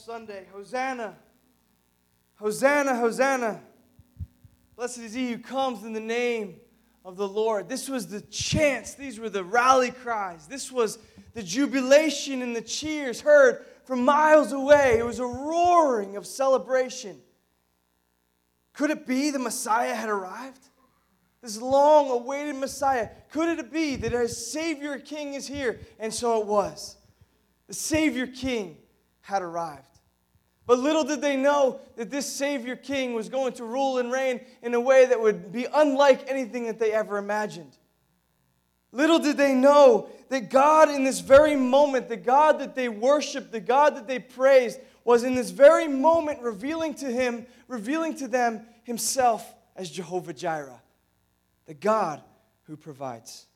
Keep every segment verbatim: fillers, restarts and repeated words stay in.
Sunday. Hosanna, Hosanna, Hosanna. Blessed is he who comes in the name of the Lord. This was the chants. These were the rally cries. This was the jubilation and the cheers heard from miles away. It was a roaring of celebration. Could it be the Messiah had arrived? This long-awaited Messiah. Could it be that our Savior King is here? And so it was. The Savior King had arrived. But little did they know that this Savior King was going to rule and reign in a way that would be unlike anything that they ever imagined. Little did they know that God in this very moment, the God that they worshiped, the God that they praised, was in this very moment revealing to him, revealing to them himself as Jehovah Jireh, the God who provides.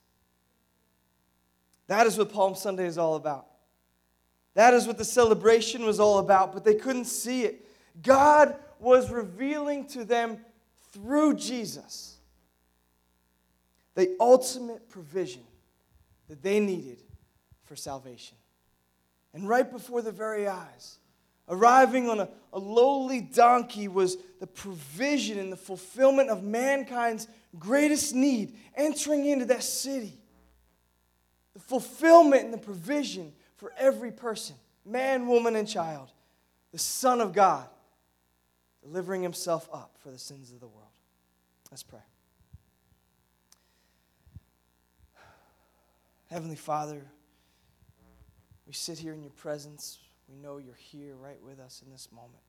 That is what Palm Sunday is all about. That is what the celebration was all about, but they couldn't see it. God was revealing to them through Jesus the ultimate provision that they needed for salvation. And right before their very eyes, arriving on a, a lowly donkey was the provision and the fulfillment of mankind's greatest need, entering into that city. The fulfillment and the provision for every person, man, woman, and child. The Son of God, delivering himself up for the sins of the world. Let's pray. Heavenly Father, we sit here in your presence. We know you're here right with us in this moment.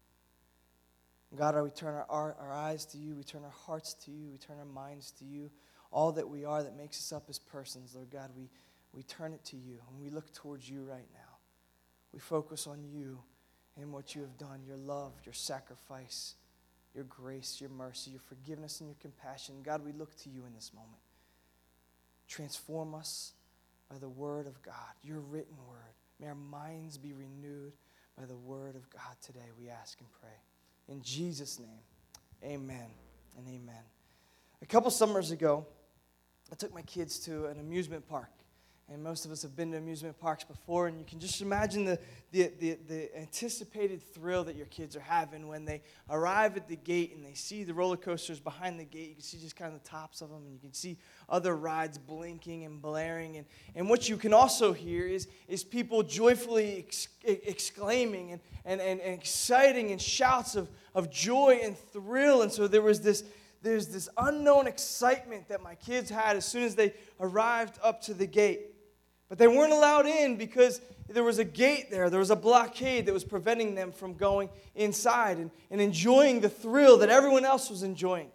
God, we turn our, our, our eyes to you. We turn our hearts to you. We turn our minds to you. All that we are that makes us up as persons, Lord God, we We turn it to you, and we look towards you right now. We focus on you and what you have done, your love, your sacrifice, your grace, your mercy, your forgiveness, and your compassion. God, we look to you in this moment. Transform us by the word of God, your written word. May our minds be renewed by the word of God today, we ask and pray. In Jesus' name, amen and amen. A couple summers ago, I took my kids to an amusement park. And most of us have been to amusement parks before, and you can just imagine the, the, the, the anticipated thrill that your kids are having when they arrive at the gate and they see the roller coasters behind the gate. You can see just kind of the tops of them, and you can see other rides blinking and blaring. And, and what you can also hear is, is people joyfully ex- exclaiming and, and, and, and exciting and shouts of, of joy and thrill. And so there was this there's this unknown excitement that my kids had as soon as they arrived up to the gate. But they weren't allowed in because there was a gate there. There was a blockade that was preventing them from going inside and, and enjoying the thrill that everyone else was enjoying.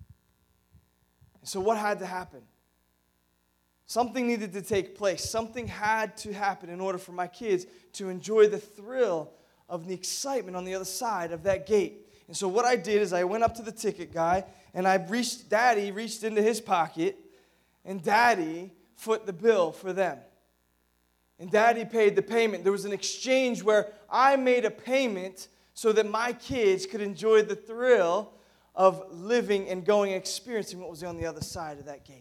And so what had to happen? Something needed to take place. Something had to happen in order for my kids to enjoy the thrill of the excitement on the other side of that gate. And so what I did is I went up to the ticket guy and I reached, Daddy reached into his pocket and Daddy foot the bill for them. And Daddy paid the payment. There was an exchange where I made a payment so that my kids could enjoy the thrill of living and going and experiencing what was on the other side of that gate.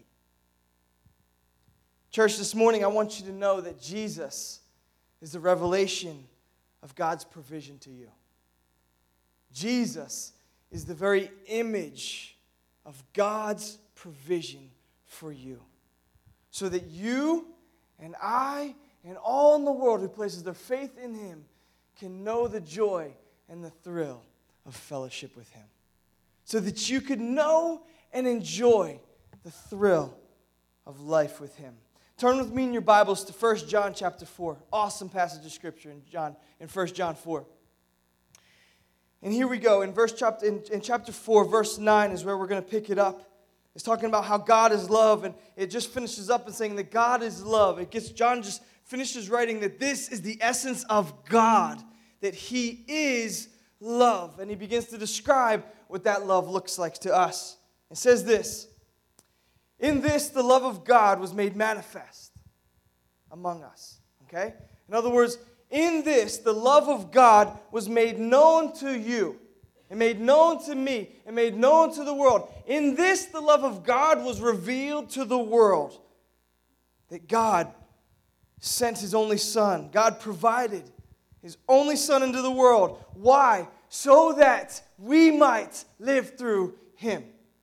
Church, this morning I want you to know that Jesus is the revelation of God's provision to you. Jesus is the very image of God's provision for you. So that you and I and all in the world who places their faith in him can know the joy and the thrill of fellowship with him. So that you could know and enjoy the thrill of life with him. Turn with me in your Bibles to First John chapter four. Awesome passage of scripture in John in First John four. And here we go. In verse chapter in, in chapter four, verse nine is where we're going to pick it up. It's talking about how God is love, and it just finishes up in saying that God is love. It gets John just finishes writing that this is the essence of God, that he is love. And he begins to describe what that love looks like to us. It says this: in this the love of God was made manifest among us. Okay? In other words, in this the love of God was made known to you. And made known to me, and made known to the world. In this, the love of God was revealed to the world. That God sent his only Son. God provided his only Son into the world. Why? So that we might live through him.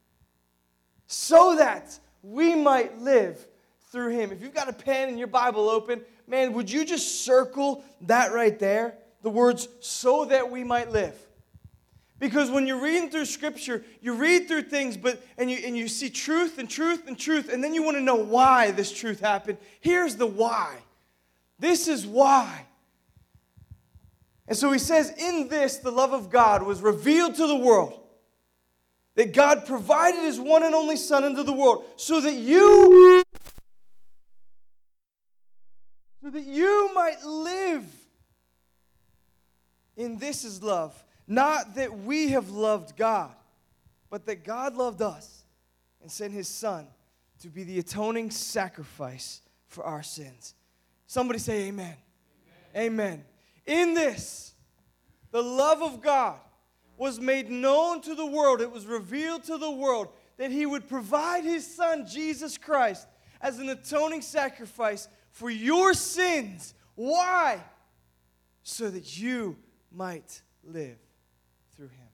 So that we might live through him. If you've got a pen and your Bible open, man, would you just circle that right there? The words, so that we might live. Because when you're reading through Scripture, you read through things, but and you and you see truth and truth and truth, and then you want to know why this truth happened. Here's the why. This is why. And so he says, in this, the love of God was revealed to the world. That God provided his one and only Son into the world so that you, so that you might live. In this is love. Not that we have loved God, but that God loved us and sent his Son to be the atoning sacrifice for our sins. Somebody say amen. Amen. Amen. In this, the love of God was made known to the world. It was revealed to the world that he would provide his Son, Jesus Christ, as an atoning sacrifice for your sins. Why? So that you might live through him.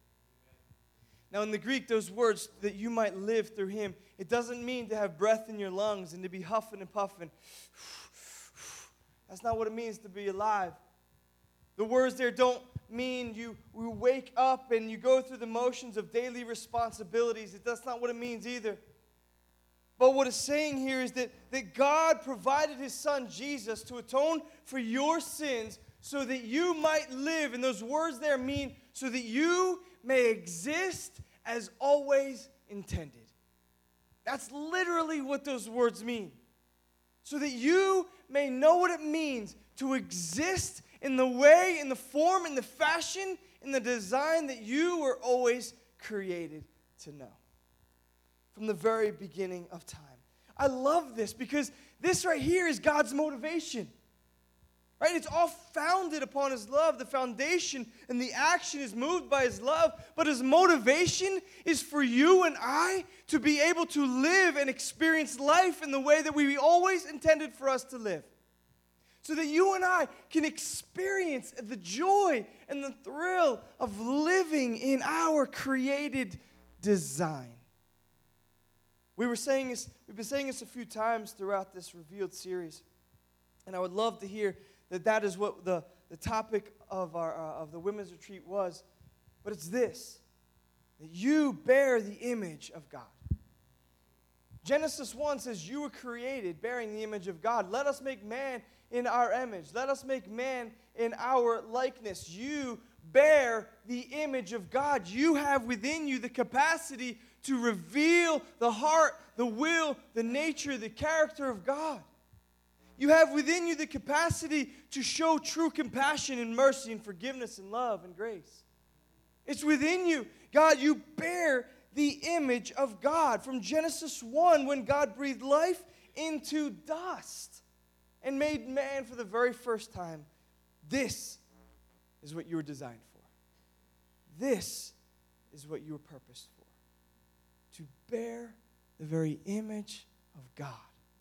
Now in the Greek, those words, that you might live through him, it doesn't mean to have breath in your lungs and to be huffing and puffing. That's not what it means to be alive. The words there don't mean you, you wake up and you go through the motions of daily responsibilities. That's not what it means either. But what it's saying here is that, that God provided his Son Jesus to atone for your sins so that you might live. And those words there mean so that you may exist as always intended. That's literally what those words mean. So that you may know what it means to exist in the way, in the form, in the fashion, in the design that you were always created to know. From the very beginning of time. I love this because this right here is God's motivation. Right? It's all founded upon his love. The foundation and the action is moved by his love. But his motivation is for you and I to be able to live and experience life in the way that we always intended for us to live. So that you and I can experience the joy and the thrill of living in our created design. We were saying this, we've been saying this a few times throughout this Revealed series. And I would love to hear that that is what the, the topic of, our, uh, of the women's retreat was. But it's this, that you bear the image of God. Genesis one says you were created bearing the image of God. Let us make man in our image. Let us make man in our likeness. You bear the image of God. You have within you the capacity to reveal the heart, the will, the nature, the character of God. You have within you the capacity to show true compassion and mercy and forgiveness and love and grace. It's within you. God, you bear the image of God. From Genesis one, when God breathed life into dust and made man for the very first time, this is what you were designed for. This is what you were purposed for. To bear the very image of God.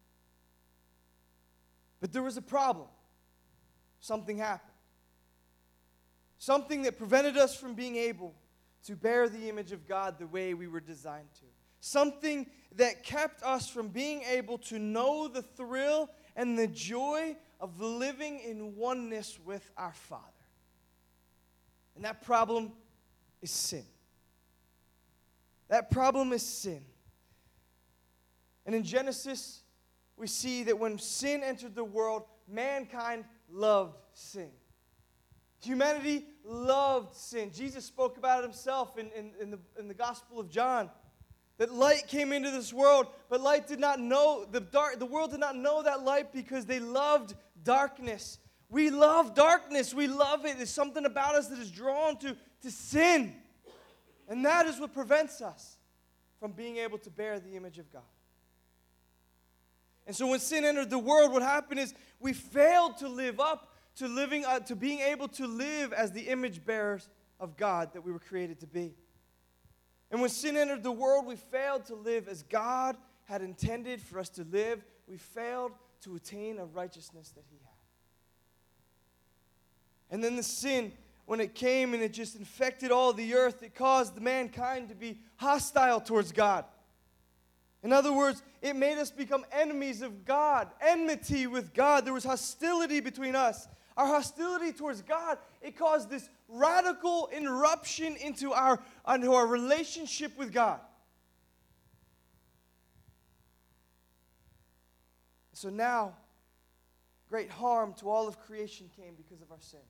But there was a problem. Something happened. Something that prevented us from being able to bear the image of God the way we were designed to. Something that kept us from being able to know the thrill and the joy of living in oneness with our Father. And that problem is sin. That problem is sin. And in Genesis, we see that when sin entered the world, mankind loved sin. Humanity loved sin. Jesus spoke about it himself in, in, in, the, in the Gospel of John. That light came into this world, but light did not know, the, dark, the world did not know that light because they loved darkness. We love darkness. We love it. There's something about us that is drawn to, to sin. And that is what prevents us from being able to bear the image of God. And so when sin entered the world, what happened is we failed to live up to living, uh, to being able to live as the image bearers of God that we were created to be. And when sin entered the world, we failed to live as God had intended for us to live. We failed to attain a righteousness that he had. And then the sin, when it came and it just infected all the earth, it caused mankind to be hostile towards God. In other words, it made us become enemies of God, enmity with God. There was hostility between us. Our hostility towards God, it caused this radical interruption into our, into our relationship with God. So now, great harm to all of creation came because of our sin.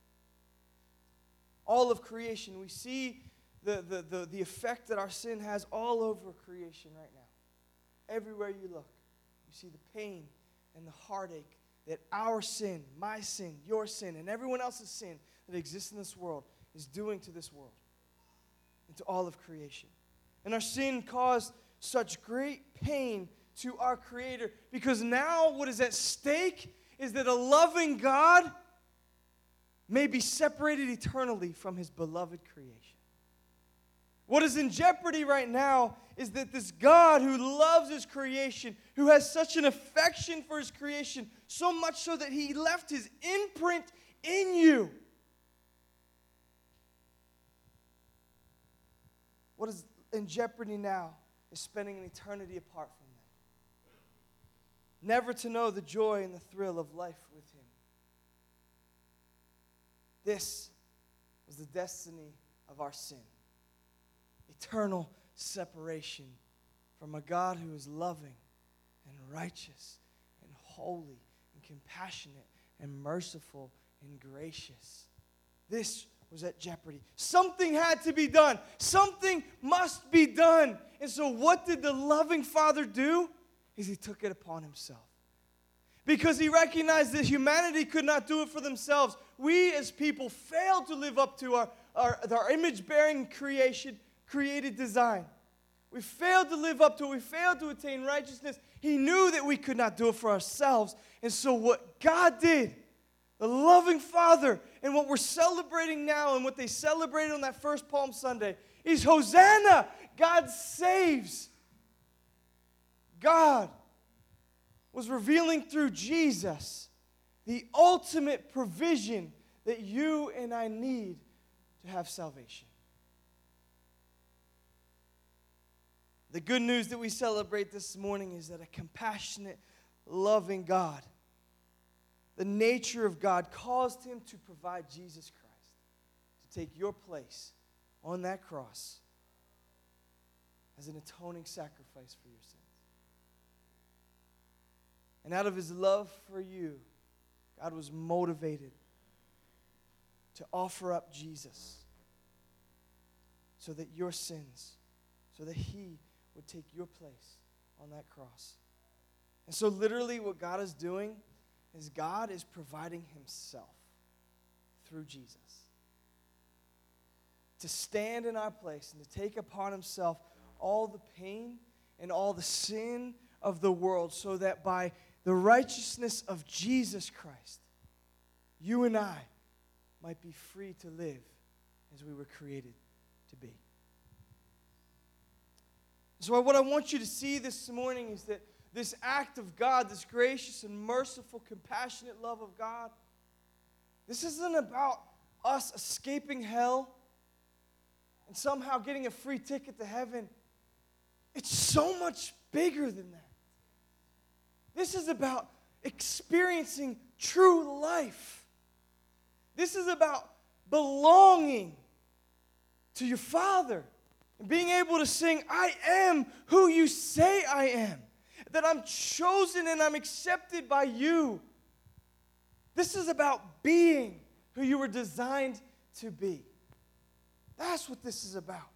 All of creation, we see the, the, the, the effect that our sin has all over creation right now. Everywhere you look, you see the pain and the heartache that our sin, my sin, your sin, and everyone else's sin that exists in this world is doing to this world and to all of creation. And our sin caused such great pain to our Creator because now what is at stake is that a loving God may be separated eternally from His beloved creation. What is in jeopardy right now is that this God who loves His creation, who has such an affection for His creation, so much so that He left His imprint in you. What is in jeopardy now is spending an eternity apart from them. Never to know the joy and the thrill of life with Him. This was the destiny of our sin. Eternal separation from a God who is loving and righteous and holy and compassionate and merciful and gracious. This was at jeopardy. Something had to be done. Something must be done. And so what did the loving Father do? Is He took it upon Himself. Because He recognized that humanity could not do it for themselves. We as people failed to live up to our, our, our image-bearing creation, created design. We failed to live up to it. We failed to attain righteousness. He knew that we could not do it for ourselves. And so what God did, the loving Father, and what we're celebrating now and what they celebrated on that first Palm Sunday is Hosanna. God saves. God was revealing through Jesus the ultimate provision that you and I need to have salvation. The good news that we celebrate this morning is that a compassionate, loving God, the nature of God, caused Him to provide Jesus Christ to take your place on that cross as an atoning sacrifice for your sins. And out of His love for you, God was motivated to offer up Jesus so that your sins, so that He would take your place on that cross. And so literally what God is doing is God is providing Himself through Jesus to stand in our place and to take upon Himself all the pain and all the sin of the world so that by the righteousness of Jesus Christ, you and I might be free to live as we were created to be. So what I want you to see this morning is that this act of God, this gracious and merciful, compassionate love of God, this isn't about us escaping hell and somehow getting a free ticket to heaven. It's so much bigger than that. This is about experiencing true life. This is about belonging to your Father. And being able to sing, I am who you say I am. That I'm chosen and I'm accepted by you. This is about being who you were designed to be. That's what this is about.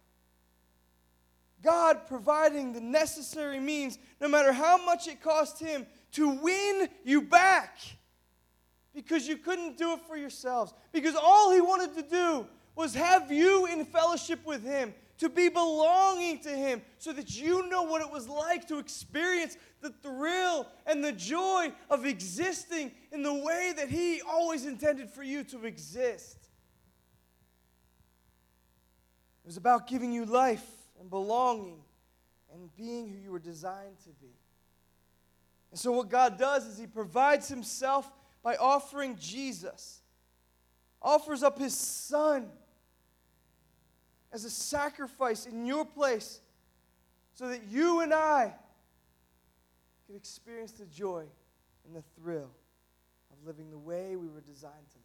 God providing the necessary means, no matter how much it cost Him, to win you back. Because you couldn't do it for yourselves. Because all He wanted to do was have you in fellowship with Him, to be belonging to Him, so that you know what it was like to experience the thrill and the joy of existing in the way that He always intended for you to exist. It was about giving you life and belonging and being who you were designed to be. And so what God does is He provides Himself by offering Jesus offers up his Son as a sacrifice in your place so that you and I can experience the joy and the thrill of living the way we were designed to live.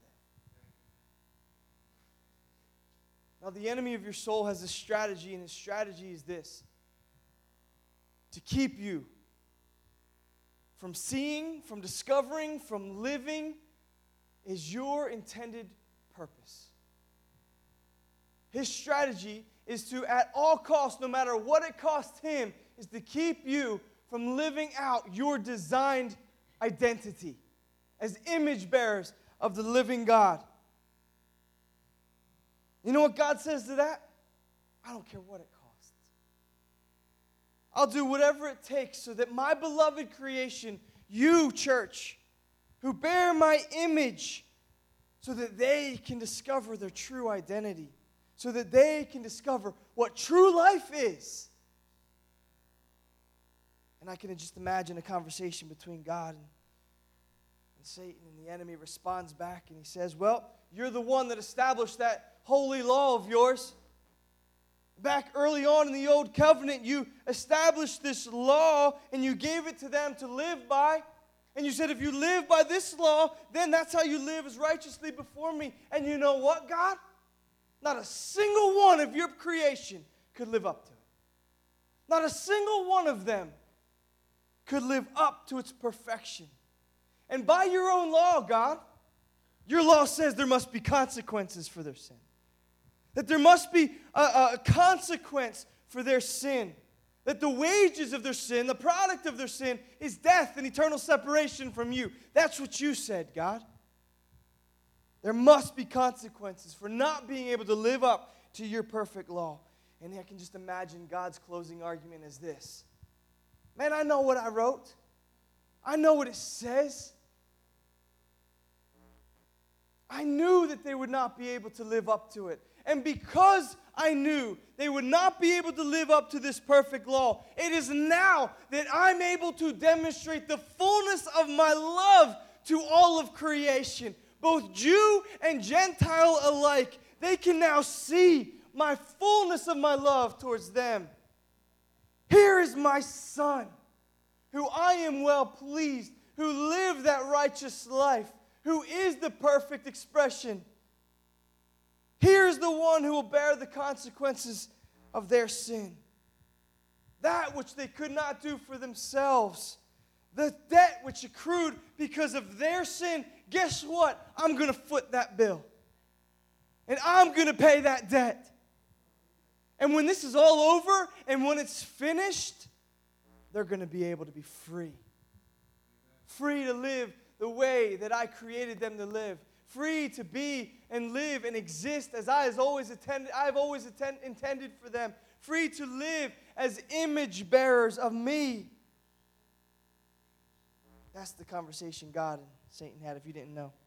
Now, the enemy of your soul has a strategy, and his strategy is this: to keep you from seeing, from discovering, from living is your intended purpose. His strategy is to, at all costs, no matter what it costs him, is to keep you from living out your designed identity as image bearers of the living God. You know what God says to that? I don't care what it costs. I'll do whatever it takes so that my beloved creation, you, church, who bear my image, so that they can discover their true identity, so that they can discover what true life is. And I can just imagine a conversation between God and, and Satan, and the enemy responds back and he says, well, you're the one that established that holy law of yours. Back early on in the old covenant, you established this law and you gave it to them to live by. And you said, if you live by this law, then that's how you live, as righteously before me. And you know what, God? Not a single one of your creation could live up to it. Not a single one of them could live up to its perfection. And by your own law, God, your law says there must be consequences for their sin. That there must be a, a consequence for their sin. That the wages of their sin, the product of their sin, is death and eternal separation from you. That's what you said, God. There must be consequences for not being able to live up to your perfect law. And I can just imagine God's closing argument as this. Man, I know what I wrote. I know what it says. I knew that they would not be able to live up to it. And because I knew they would not be able to live up to this perfect law, it is now that I'm able to demonstrate the fullness of my love to all of creation. Both Jew and Gentile alike, they can now see my fullness of my love towards them. Here is my Son, who I am well pleased, who lived that righteous life, who is the perfect expression. Here's the one who will bear the consequences of their sin. That which they could not do for themselves. The debt which accrued because of their sin. Guess what? I'm going to foot that bill. And I'm going to pay that debt. And when this is all over and when it's finished, they're going to be able to be free. Free to live the way that I created them to live. Free to be and live and exist as I has always attended, I've always attend, intended for them. Free to live as image bearers of me. That's the conversation God and Satan had, if you didn't know.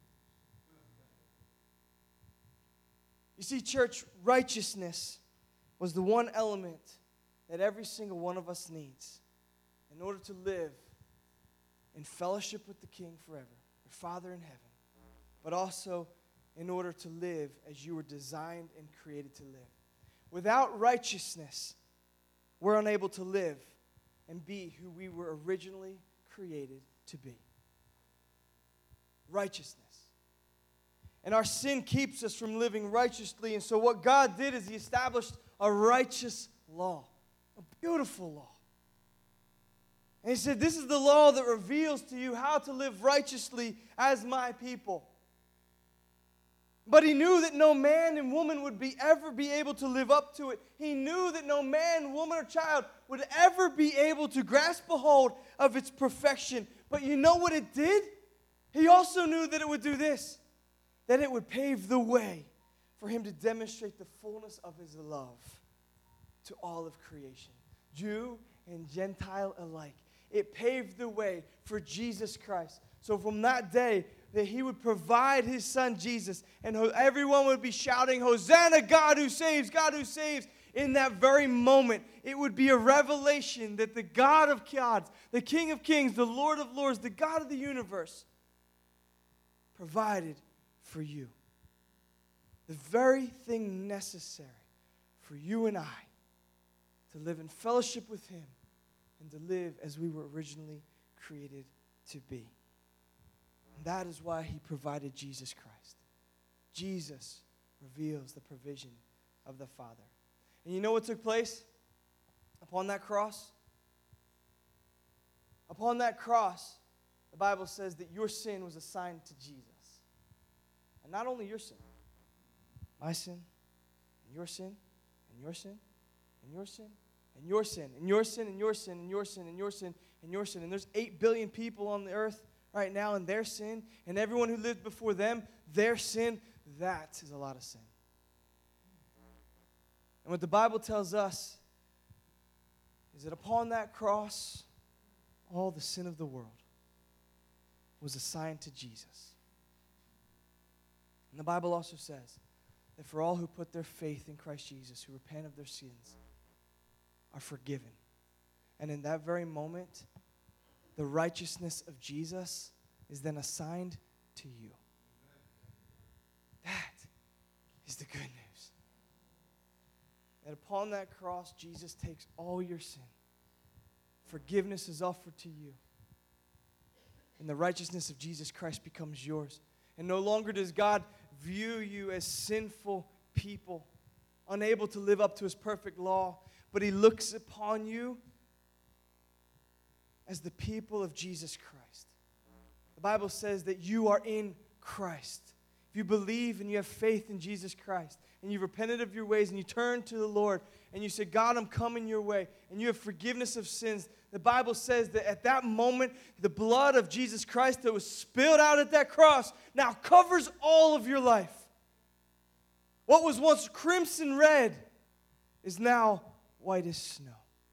You see, church, righteousness was the one element that every single one of us needs in order to live in fellowship with the King forever, your Father in heaven, but also in order to live as you were designed and created to live. Without righteousness, we're unable to live and be who we were originally created to be. Righteousness. And our sin keeps us from living righteously, and so what God did is He established a righteous law, a beautiful law. And He said, this is the law that reveals to you how to live righteously as my people. But He knew that no man and woman would be ever be able to live up to it. He knew that no man, woman, or child would ever be able to grasp a hold of its perfection. But you know what it did? He also knew that it would do this, that it would pave the way for Him to demonstrate the fullness of His love to all of creation, Jew and Gentile alike. It paved the way for Jesus Christ. So from that day, that He would provide His Son Jesus, and everyone would be shouting, Hosanna, God who saves, God who saves. In that very moment, it would be a revelation that the God of gods, the King of kings, the Lord of lords, the God of the universe, provided for you. the very thing necessary for you and I to live in fellowship with him and to live as we were originally created to be. And that is why he provided Jesus Christ. Jesus reveals the provision of the Father. And you know what took place upon that cross? Upon that cross, the Bible says that your sin was assigned to Jesus. And not only your sin, my sin, and your sin, and your sin, and your sin, and your sin, and your sin, and your sin, and your sin, and your sin, and your sin. And there's eight billion people on the earth right now, and their sin, and everyone who lived before them, their sin, that is a lot of sin. And what the Bible tells us is that upon that cross, all the sin of the world was assigned to Jesus. And the Bible also says that for all who put their faith in Christ Jesus, who repent of their sins, are forgiven. And in that very moment, the righteousness of Jesus is then assigned to you. That is the good news. That upon that cross, Jesus takes all your sin. Forgiveness is offered to you. And the righteousness of Jesus Christ becomes yours. And no longer does God view you as sinful people, unable to live up to his perfect law, but he looks upon you as the people of Jesus Christ. The Bible says that you are in Christ. If you believe and you have faith in Jesus Christ, and you've repented of your ways, and you turn to the Lord, and you say, God, I'm coming your way, and you have forgiveness of sins, the Bible says that at that moment, the blood of Jesus Christ that was spilled out at that cross now covers all of your life. What was once crimson red is now white as snow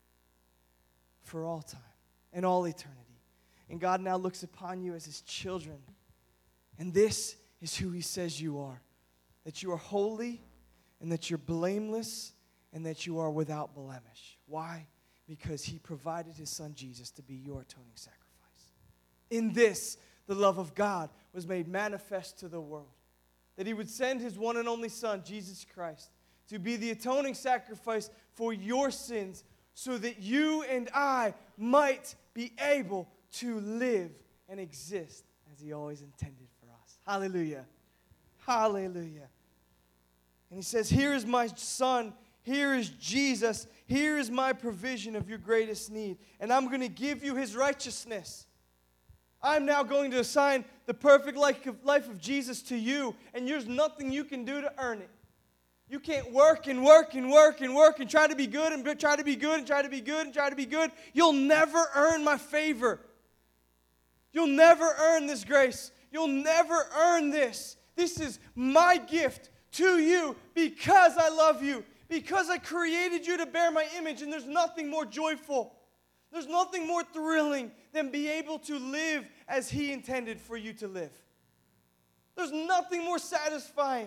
for all time and all eternity. And God now looks upon you as his children. And this is who he says you are. That you are holy and that you're blameless and that you are without blemish. Why? Because he provided his son Jesus to be your atoning sacrifice. In this, the love of God was made manifest to the world. That he would send his one and only son, Jesus Christ, to be the atoning sacrifice for your sins so that you and I might be able to live and exist as he always intended for us. Hallelujah. Hallelujah. And he says, here is my son. Here is Jesus. Here is my provision of your greatest need. And I'm going to give you his righteousness. I'm now going to assign the perfect life of, life of Jesus to you. And there's nothing you can do to earn it. You can't work and work and work and work and try to be good and try to be good and try to be good and try to be good. You'll never earn my favor. You'll never earn this grace. You'll never earn this. This is my gift to you because I love you. Because I created you to bear my image, and there's nothing more joyful, there's nothing more thrilling than be able to live as he intended for you to live. There's nothing more satisfying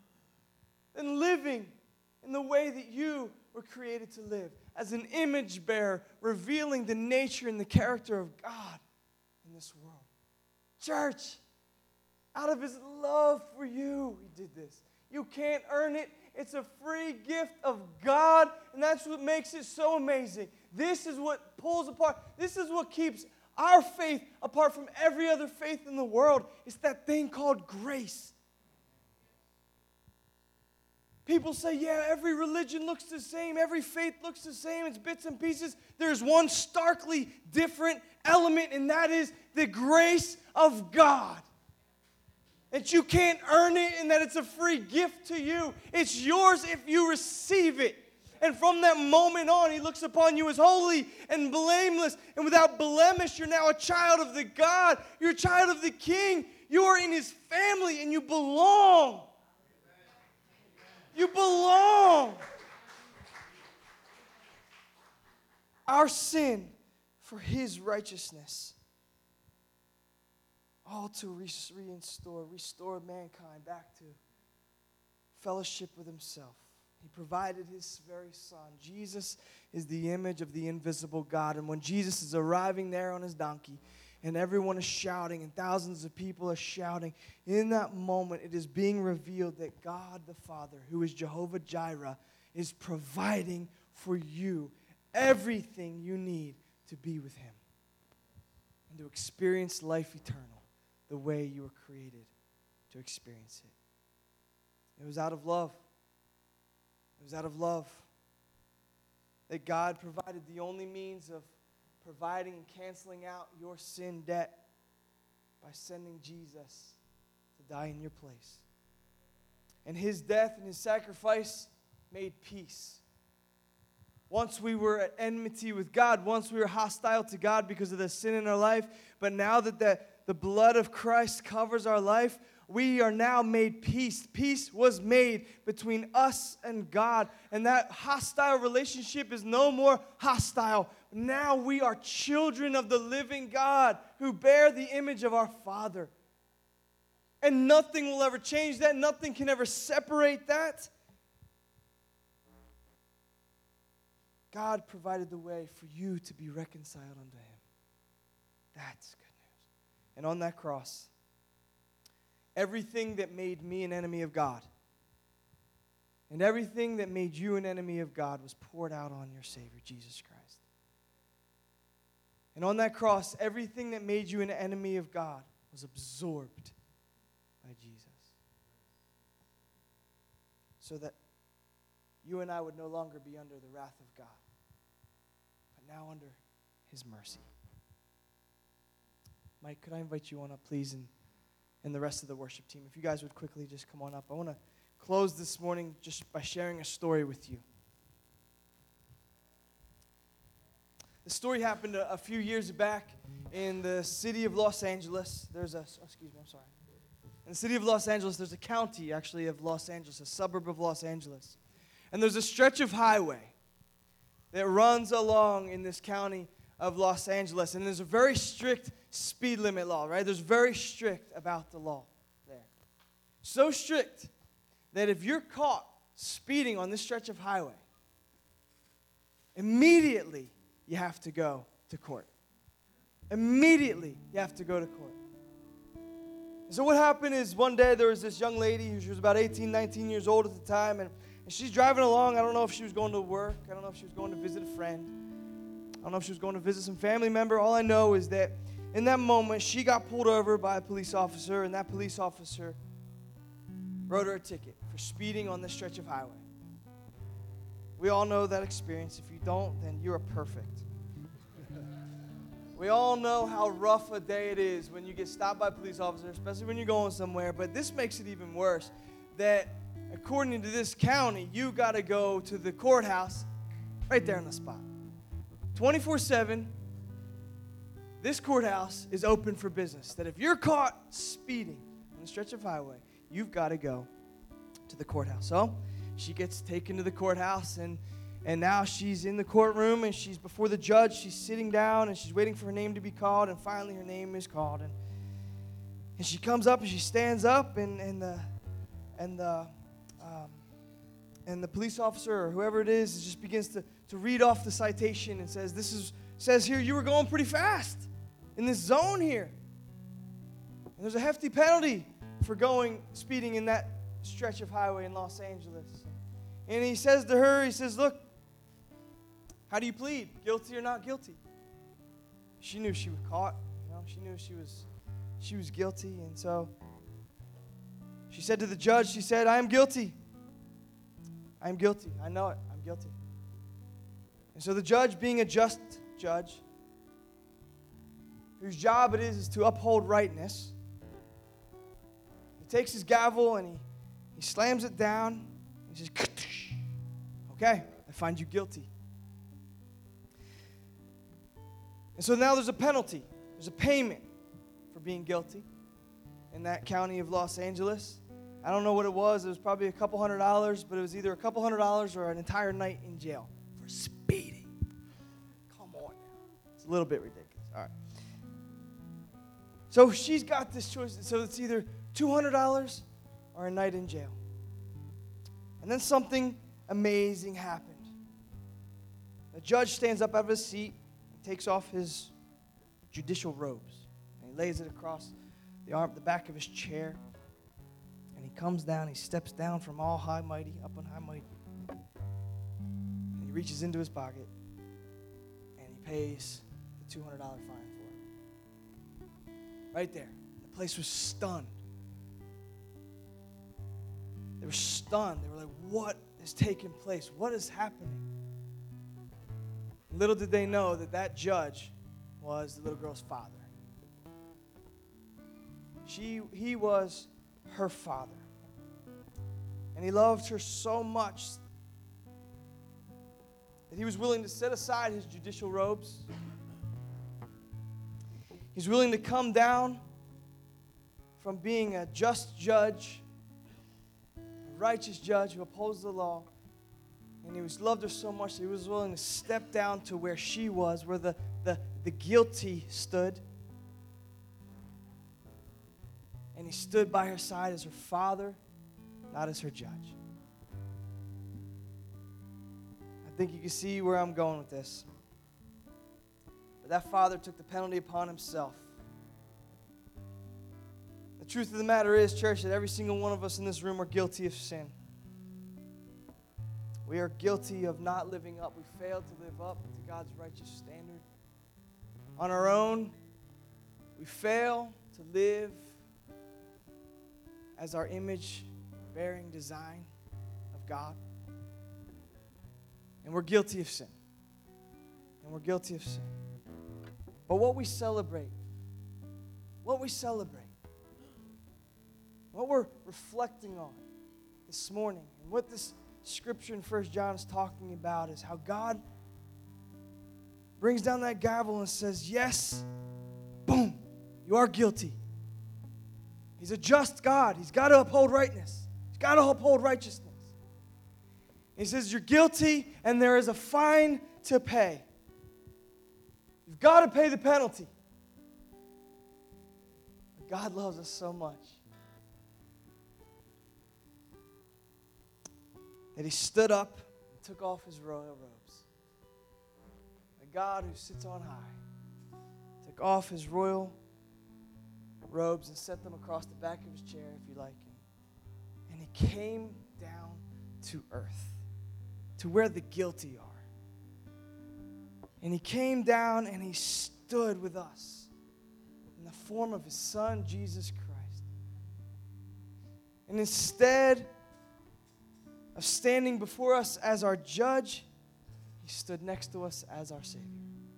than living in the way that you were created to live, as an image bearer, revealing the nature and the character of God in this world. Church, out of his love for you, he did this. You can't earn it. It's a free gift of God, and that's what makes it so amazing. This is what pulls apart. This is what keeps our faith apart from every other faith in the world. It's that thing called grace. People say, yeah, every religion looks the same. Every faith looks the same. It's bits and pieces. There's one starkly different element, and that is the grace of God. That you can't earn it and that it's a free gift to you. It's yours if you receive it. And from that moment on, he looks upon you as holy and blameless and without blemish. You're now a child of the God. You're a child of the King. You are in his family and you belong. You belong. Our sin for his righteousness. All to restore, restore mankind back to fellowship with himself. He provided his very son. Jesus is the image of the invisible God. And when Jesus is arriving there on his donkey, and everyone is shouting, and thousands of people are shouting. In that moment, it is being revealed that God the Father, who is Jehovah Jireh, is providing for you everything you need to be with Him and to experience life eternal the way you were created to experience it. It was out of love. It was out of love that God provided the only means of providing and canceling out your sin debt by sending Jesus to die in your place. And His death and His sacrifice made peace. Once we were at enmity with God, once we were hostile to God because of the sin in our life, but now that the, the blood of Christ covers our life, we are now made peace. Peace was made between us and God. And that hostile relationship is no more hostile. Now we are children of the living God who bear the image of our Father. And nothing will ever change that. Nothing can ever separate that. God provided the way for you to be reconciled unto Him. That's good news. And on that cross, everything that made me an enemy of God and everything that made you an enemy of God was poured out on your Savior, Jesus Christ. And on that cross, everything that made you an enemy of God was absorbed by Jesus. So that you and I would no longer be under the wrath of God, but now under His mercy. Mike, could I invite you on up, please, and, and the rest of the worship team? If you guys would quickly just come on up. I want to close this morning just by sharing a story with you. The story happened a, a few years back in the city of Los Angeles. There's a, oh, excuse me, I'm sorry. In the city of Los Angeles, there's a county, actually, of Los Angeles, a suburb of Los Angeles. And there's a stretch of highway that runs along in this county of Los Angeles. And there's a very strict speed limit law, right? There's very strict about the law there. So strict that if you're caught speeding on this stretch of highway, immediately you have to go to court. Immediately you have to go to court. So what happened is one day there was this young lady who she was about eighteen, nineteen years old at the time, and, and she's driving along. I don't know if she was going to work. I don't know if she was going to visit a friend. I don't know if she was going to visit some family member. All I know is that in that moment, she got pulled over by a police officer, and that police officer wrote her a ticket for speeding on this stretch of highway. We all know that experience. If you don't, then you are perfect. We all know how rough a day it is when you get stopped by a police officer, especially when you're going somewhere. But this makes it even worse, that according to this county, you got to go to the courthouse right there on the spot. twenty-four seven, this courthouse is open for business. That if you're caught speeding on the stretch of highway, you've got to go to the courthouse. So she gets taken to the courthouse, and And now she's in the courtroom, and she's before the judge. She's sitting down, and she's waiting for her name to be called, and finally her name is called. And, and she comes up, and she stands up, and, and the and the um, and the police officer or whoever it is just begins to, to read off the citation and says, "This is says here you were going pretty fast in this zone here. And there's a hefty penalty for going speeding in that stretch of highway in Los Angeles." And he says to her, he says, "Look, how do you plead? Guilty or not guilty?" She knew she was caught. You know, she knew she was she was guilty. And so she said to the judge, she said, "I am guilty. I am guilty. I know it. I'm guilty." And so the judge, being a just judge, whose job it is is to uphold rightness, he takes his gavel and he, he slams it down. He says, "Okay, I find you guilty." And so now there's a penalty. There's a payment for being guilty in that county of Los Angeles. I don't know what it was. It was probably a couple hundred dollars, but it was either a couple hundred dollars or an entire night in jail for speeding. Come on now. It's a little bit ridiculous. All right. So she's got this choice. So it's either two hundred dollars or a night in jail. And then something amazing happened. The judge stands up out of his seat and takes off his judicial robes. lays it across the arm, the back of his chair. And he comes down, he steps down from all high mighty, up on high mighty. And he reaches into his pocket, and he pays the two hundred dollars fine for it. Right there. The place was stunned. They were stunned. They were like, what is taking place? What is happening? Little did they know that that judge was the little girl's father. She, he was her father. And he loved her so much that he was willing to set aside his judicial robes. He's willing to come down from being a just judge, a righteous judge who upholds the law. And he was loved her so much that he was willing to step down to where she was, where the, the, the guilty stood. And he stood by her side as her father, not as her judge. I think you can see where I'm going with this. But that father took the penalty upon himself. The truth of the matter is, church, that every single one of us in this room are guilty of sin. We are guilty of not living up. We failed to live up to God's righteous standard. On our own, we fail to live as our image-bearing design of God. And we're guilty of sin. And we're guilty of sin. But what we celebrate, what we celebrate, what we're reflecting on this morning, and what this scripture in First John is talking about is how God brings down that gavel and says, yes, boom, you are guilty. He's a just God. He's got to uphold rightness. He's got to uphold righteousness. He says, you're guilty and there is a fine to pay. You've got to pay the penalty. But God loves us so much that he stood up and took off his royal robes. The God who sits on high took off his royal robes and set them across the back of his chair, if you like. And he came down to earth, to where the guilty are. And he came down and he stood with us in the form of his son, Jesus Christ. And instead of standing before us as our judge, he stood next to us as our Savior.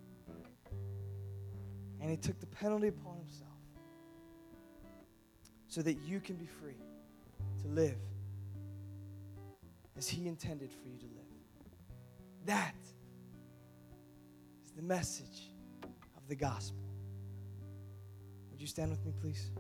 And he took the penalty upon himself so that you can be free to live as he intended for you to live. That is the message of the gospel. Would you stand with me, please?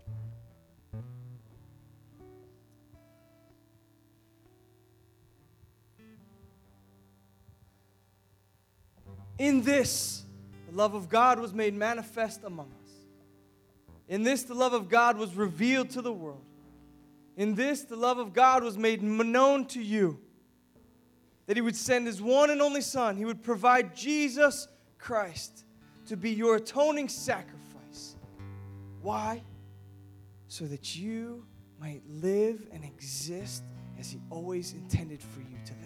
In this, the love of God was made manifest among us. In this, the love of God was revealed to the world. In this, the love of God was made known to you. That he would send his one and only Son. He would provide Jesus Christ to be your atoning sacrifice. Why? So that you might live and exist as he always intended for you to live.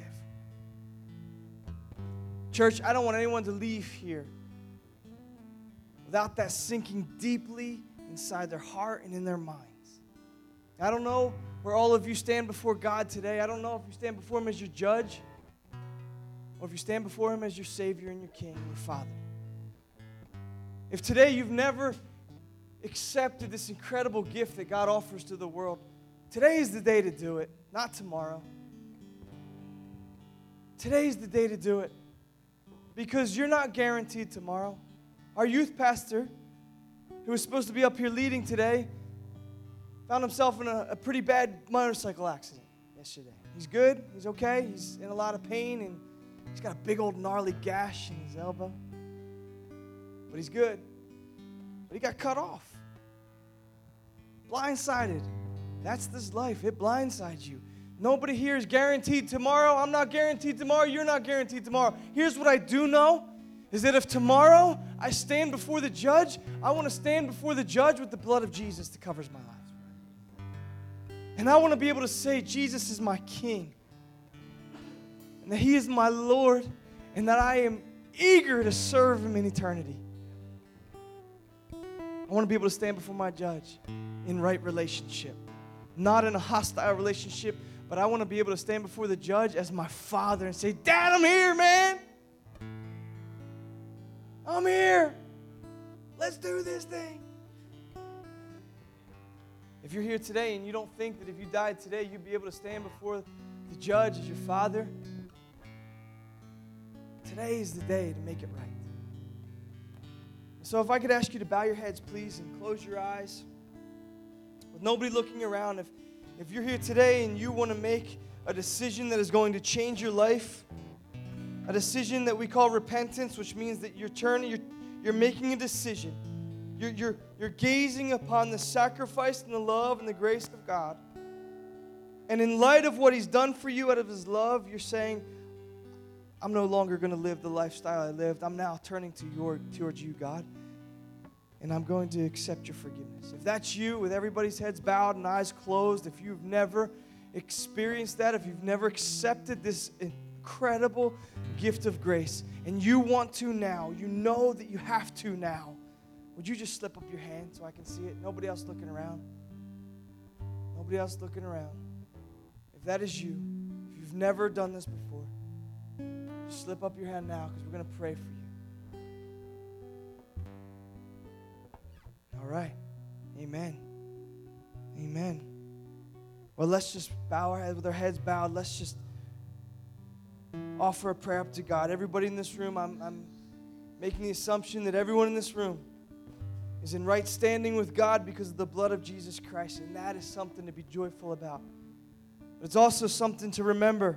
Church, I don't want anyone to leave here without that sinking deeply inside their heart and in their minds. I don't know where all of you stand before God today. I don't know if you stand before him as your judge or if you stand before him as your Savior and your King and your Father. If today you've never accepted this incredible gift that God offers to the world, today is the day to do it, not tomorrow. Today is the day to do it. Because you're not guaranteed tomorrow. Our youth pastor, who was supposed to be up here leading today, found himself in a, a pretty bad motorcycle accident yesterday. He's good. He's okay. He's in a lot of pain, and he's got a big old gnarly gash in his elbow. But he's good. But he got cut off. Blindsided. That's this life. It blindsides you. Nobody here is guaranteed tomorrow. I'm not guaranteed tomorrow. You're not guaranteed tomorrow. Here's what I do know is that if tomorrow I stand before the judge, I want to stand before the judge with the blood of Jesus that covers my life. And I want to be able to say, Jesus is my King, and that He is my Lord, and that I am eager to serve Him in eternity. I want to be able to stand before my judge in right relationship, not in a hostile relationship, but I want to be able to stand before the judge as my Father and say, Dad, I'm here, man. I'm here. Let's do this thing. If you're here today and you don't think that if you died today, you'd be able to stand before the judge as your Father, today is the day to make it right. So if I could ask you to bow your heads, please, and close your eyes. With nobody looking around, if, if you're here today and you want to make a decision that is going to change your life, a decision that we call repentance, which means that you're turning, you're, you're making a decision. You're, you're, you're gazing upon the sacrifice and the love and the grace of God. And in light of what He's done for you out of His love, you're saying, I'm no longer going to live the lifestyle I lived. I'm now turning to your, towards you, God. And I'm going to accept your forgiveness. If that's you, with everybody's heads bowed and eyes closed, if you've never experienced that, if you've never accepted this incredible gift of grace, and you want to now, you know that you have to now, would you just slip up your hand so I can see it? Nobody else looking around. Nobody else looking around. If that is you, if you've never done this before, just slip up your hand now because we're going to pray for you. All right. Amen. Amen. Well, let's just bow our heads with our heads bowed. Let's just offer a prayer up to God. Everybody in this room, I'm, I'm making the assumption that everyone in this room is in right standing with God because of the blood of Jesus Christ, and that is something to be joyful about. But it's also something to remember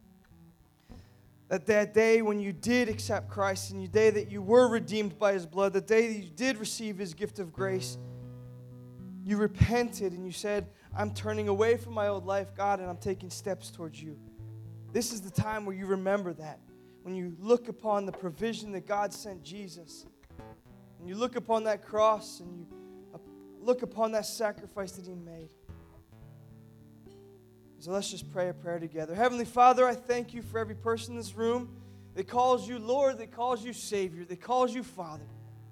that that day when you did accept Christ and the day that you were redeemed by His blood, the day that you did receive His gift of grace, you repented and you said, I'm turning away from my old life, God, and I'm taking steps towards you. This is the time where you remember that. When you look upon the provision that God sent Jesus, and you look upon that cross, and you look upon that sacrifice that He made. So let's just pray a prayer together. Heavenly Father, I thank you for every person in this room that calls you Lord, that calls you Savior, that calls you Father.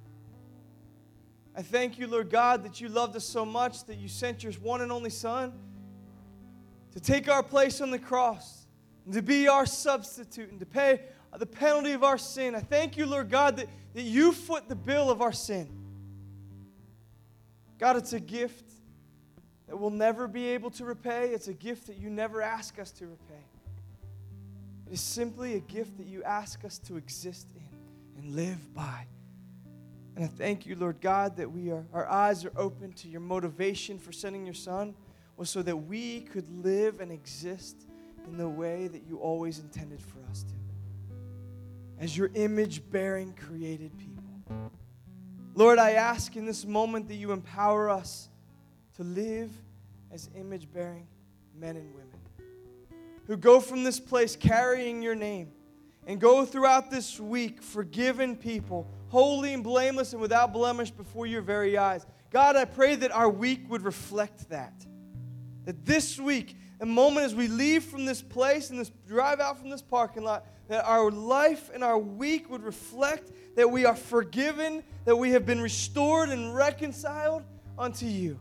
I thank you, Lord God, that you loved us so much that you sent your one and only Son to take our place on the cross and to be our substitute and to pay the penalty of our sin. I thank you, Lord God, that, that you foot the bill of our sin. God, it's a gift that we'll never be able to repay. It's a gift that you never ask us to repay. It is simply a gift that you ask us to exist in and live by. And I thank you, Lord God, that we are, our eyes are open to your motivation for sending your Son was so that we could live and exist in the way that you always intended for us to, as your image-bearing created people. Lord, I ask in this moment that you empower us to live as image-bearing men and women who go from this place carrying your name and go throughout this week forgiven people, holy and blameless and without blemish before your very eyes. God, I pray that our week would reflect that. That this week, the moment as we leave from this place and this drive out from this parking lot, that our life and our week would reflect that we are forgiven, that we have been restored and reconciled unto you.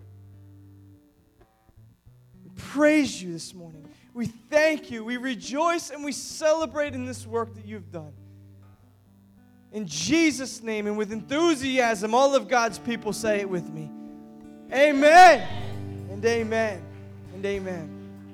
We praise you this morning. We thank you. We rejoice and we celebrate in this work that you've done. In Jesus' name and with enthusiasm, all of God's people say it with me. Amen and amen and amen.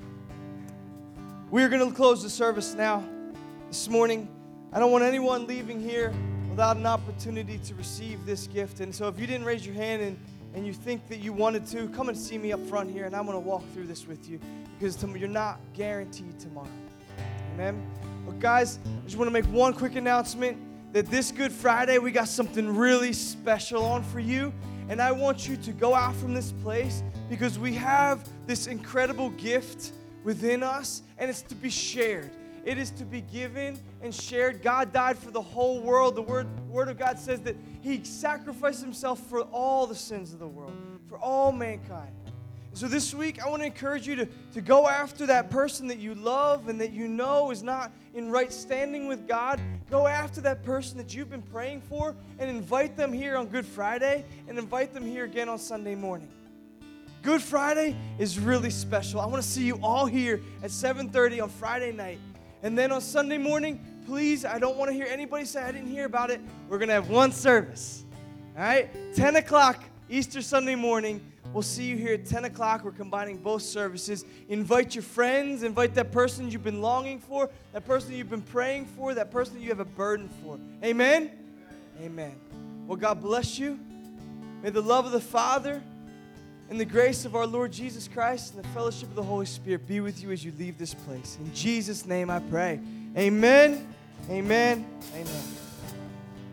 We're going to close the service now. This morning, I don't want anyone leaving here without an opportunity to receive this gift. And so if you didn't raise your hand and, and you think that you wanted to, come and see me up front here, and I'm going to walk through this with you because you're not guaranteed tomorrow. Amen? But guys, I just want to make one quick announcement that this Good Friday, we got something really special on for you. And I want you to go out from this place because we have this incredible gift within us, and it's to be shared. It is to be given and shared. God died for the whole world. The word, word of God says that he sacrificed himself for all the sins of the world, for all mankind. So this week, I want to encourage you to, to go after that person that you love and that you know is not in right standing with God. Go after that person that you've been praying for and invite them here on Good Friday and invite them here again on Sunday morning. Good Friday is really special. I want to see you all here at seven thirty on Friday night. And then on Sunday morning, please, I don't want to hear anybody say I didn't hear about it. We're going to have one service. All right? ten o'clock Easter Sunday morning. We'll see you here at ten o'clock. We're combining both services. Invite your friends. Invite that person you've been longing for, that person you've been praying for, that person you have a burden for. Amen? Amen. Well, God bless you. May the love of the Father and the grace of our Lord Jesus Christ and the fellowship of the Holy Spirit be with you as you leave this place. In Jesus' name I pray. Amen. Amen. Amen.